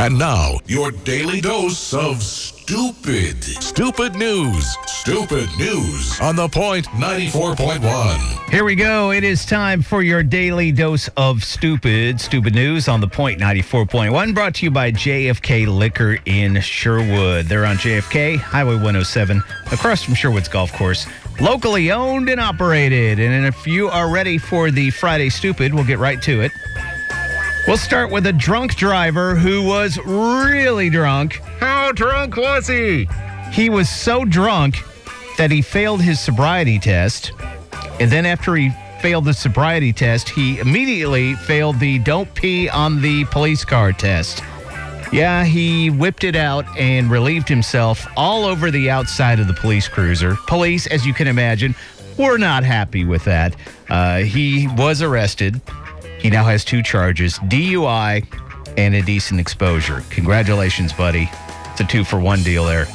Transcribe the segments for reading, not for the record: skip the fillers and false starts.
And now, your daily dose of stupid. Stupid news. Stupid news on The Point 94.1. Here we go. It is time for your daily dose of stupid news on The Point 94.1, brought to you by JFK Liquor in Sherwood. They're on JFK, Highway 107, across from Sherwood's Golf Course. Locally owned and operated. And if you are ready for the Friday Stupid, we'll get right to it. We'll start with a drunk driver who was really drunk. How drunk was he? He was so drunk that he failed his sobriety test. And then after he failed the sobriety test, he immediately failed the don't pee on the police car test. Yeah, he whipped it out and relieved himself all over the outside of the police cruiser. Police, as you can imagine, were not happy with that. He was arrested. He now has 2 charges, DUI and indecent exposure. Congratulations, buddy. It's a 2-for-1 deal there.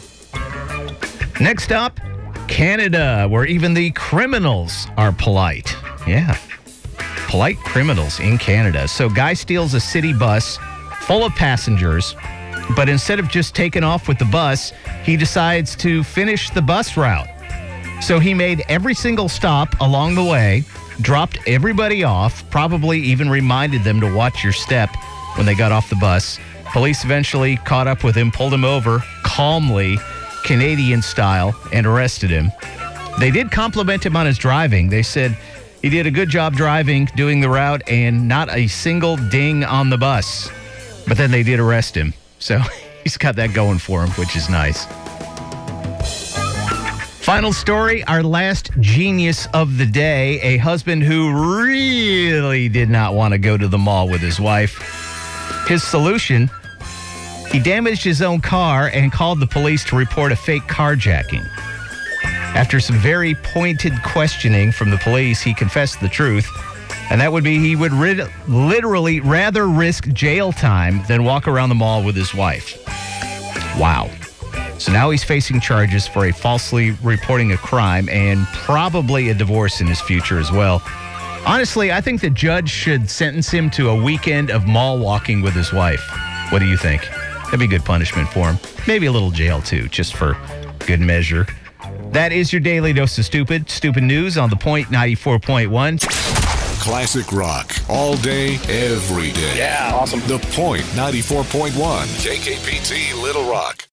Next up, Canada, where even the criminals are polite. Yeah, polite criminals in Canada. So guy steals a city bus full of passengers, but instead of just taking off with the bus, he decides to finish the bus route. So he made every single stop along the way, dropped everybody off, probably even reminded them to watch your step when they got off the bus. Police eventually caught up with him, pulled him over calmly, Canadian style, and arrested him. They did compliment him on his driving. They said he did a good job driving, doing the route, and not a single ding on the bus. But then they did arrest him. So he's got that going for him, which is nice. Final story, our last genius of the day, a husband who really did not want to go to the mall with his wife. His solution, he damaged his own car and called the police to report a fake carjacking. After some very pointed questioning from the police, he confessed the truth, and that would be he would literally rather risk jail time than walk around the mall with his wife. Wow. So now he's facing charges for a falsely reporting a crime and probably a divorce in his future as well. Honestly, I think the judge should sentence him to a weekend of mall walking with his wife. What do you think? That'd be good punishment for him. Maybe a little jail too, just for good measure. That is your daily dose of stupid news on The Point 94.1. Classic rock all day, every day. Yeah, awesome. The Point 94.1. KKPT Little Rock.